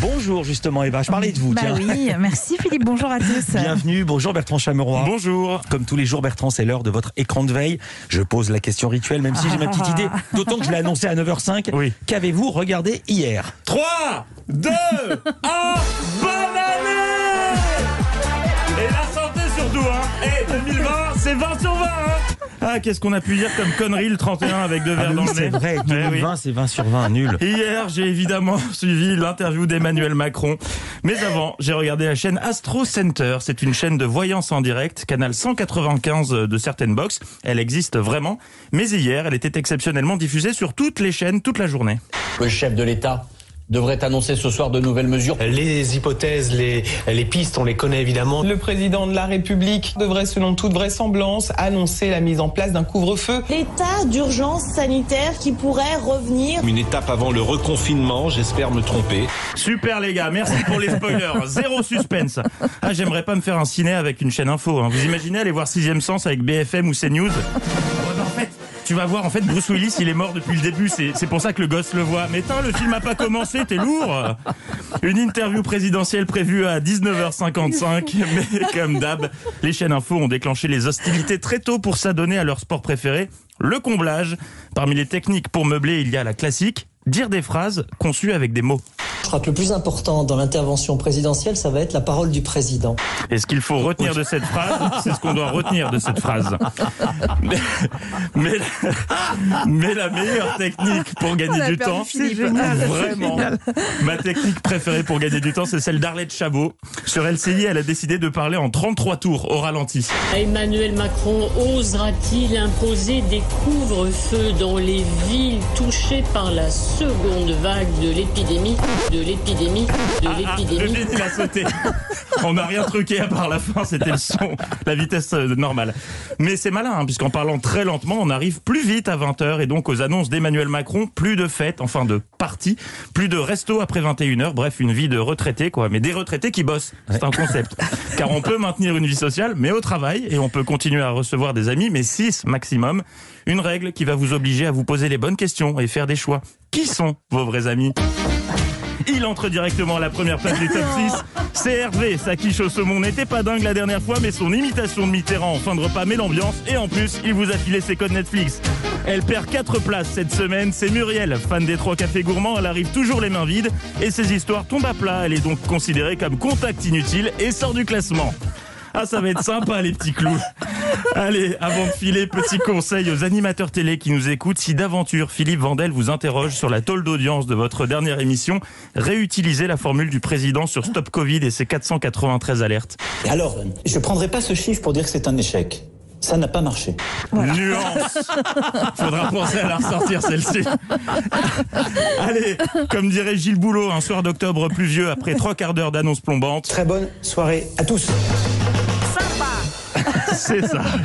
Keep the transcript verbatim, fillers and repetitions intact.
Bonjour justement Eva, je parlais de vous. Bah tiens. oui, merci Philippe, bonjour à tous. Bienvenue, bonjour Bertrand Chameroy. Bonjour. Comme tous les jours Bertrand, c'est l'heure de votre écran de veille. Je pose la question rituelle même si j'ai ma petite idée. D'autant que je l'ai annoncé à neuf heures cinq. Oui. Qu'avez-vous regardé hier? trois, deux, un, bonne année! Et la santé surtout, hein. Et deux mille vingt, c'est vingt sur vingt, hein. Ah, qu'est-ce qu'on a pu dire comme connerie le trente et un avec deux Ah verres mais dans oui, le c'est nez. vrai, Eh deux mille vingt oui. c'est vingt sur vingt, nul. Hier, j'ai évidemment suivi l'interview d'Emmanuel Macron. Mais avant, j'ai regardé la chaîne Astro Center. C'est une chaîne de voyance en direct, canal cent quatre-vingt-quinze de certaines box. Elle existe vraiment. Mais hier, elle était exceptionnellement diffusée sur toutes les chaînes toute la journée. Le chef de l'État devrait annoncer ce soir de nouvelles mesures. Les hypothèses, les, les pistes, on les connaît évidemment. Le président de la République devrait, selon toute vraisemblance, annoncer la mise en place d'un couvre-feu. L'état d'urgence sanitaire qui pourrait revenir. Une étape avant le reconfinement, j'espère me tromper. Super les gars, merci pour les spoilers. Zéro suspense. Ah, j'aimerais pas me faire un ciné avec une chaîne info. Hein. Vous imaginez aller voir Sixième Sens avec B F M ou CNews? Ouais, bah, en fait, tu vas voir, en fait, Bruce Willis, il est mort depuis le début. C'est, c'est pour ça que le gosse le voit. Mais tain, le film a pas commencé, t'es lourd. Une interview présidentielle prévue à dix-neuf heures cinquante-cinq. Mais comme d'hab, les chaînes info ont déclenché les hostilités très tôt pour s'adonner à leur sport préféré, le comblage. Parmi les techniques pour meubler, il y a la classique, dire des phrases conçues avec des mots. Je crois que le plus important dans l'intervention présidentielle, ça va être la parole du président. Et ce qu'il faut retenir de cette phrase, c'est ce qu'on doit retenir de cette phrase. Mais, mais, mais la meilleure technique pour gagner On a du perdu temps, Philippe. c'est Ah, c'est vraiment génial. ma technique préférée pour gagner du temps, c'est celle d'Arlette Chabot. Sur L C I, elle a décidé de parler en trente-trois tours au ralenti. Emmanuel Macron osera-t-il imposer des couvre-feux dans les villes touchées par la seconde vague de l'épidémie de l'épidémie de Ah, ah, le l'épidémie génie l'a sauté. On n'a rien truqué à part la fin, c'était le son, la vitesse euh, normale. Mais c'est malin, hein, puisqu'en parlant très lentement, on arrive plus vite à vingt heures et donc aux annonces d'Emmanuel Macron, plus de fêtes, enfin de parties, plus de restos après vingt et une heures, bref, une vie de retraité, quoi. Mais des retraités qui bossent, c'est un concept. Car on peut maintenir une vie sociale, mais au travail, et on peut continuer à recevoir des amis, mais six maximum. Une règle qui va vous obliger à vous poser les bonnes questions et faire des choix. Qui sont vos vrais amis ? Il entre directement à la première place du top six. C'est Hervé, sa quiche au saumon n'était pas dingue la dernière fois, mais son imitation de Mitterrand en fin de repas met l'ambiance. Et en plus, il vous a filé ses codes Netflix. Elle perd quatre places cette semaine. C'est Muriel, fan des trois cafés gourmands. Elle arrive toujours les mains vides. Et ses histoires tombent à plat. Elle est donc considérée comme contact inutile et sort du classement. Ah, ça va être sympa, les petits clous. Allez, avant de filer, petit conseil aux animateurs télé qui nous écoutent. Si d'aventure, Philippe Vandel vous interroge sur la tôle d'audience de votre dernière émission, réutilisez la formule du président sur Stop Covid et ses quatre cent quatre-vingt-treize alertes. Alors, je ne prendrai pas ce chiffre pour dire que c'est un échec. Ça n'a pas marché. Voilà. Nuance. Faudra penser à la ressortir, celle-ci. Allez, comme dirait Gilles Boulot, un soir d'octobre pluvieux après trois quarts d'heure d'annonce plombante. Très bonne soirée à tous. Sympa. C'est ça.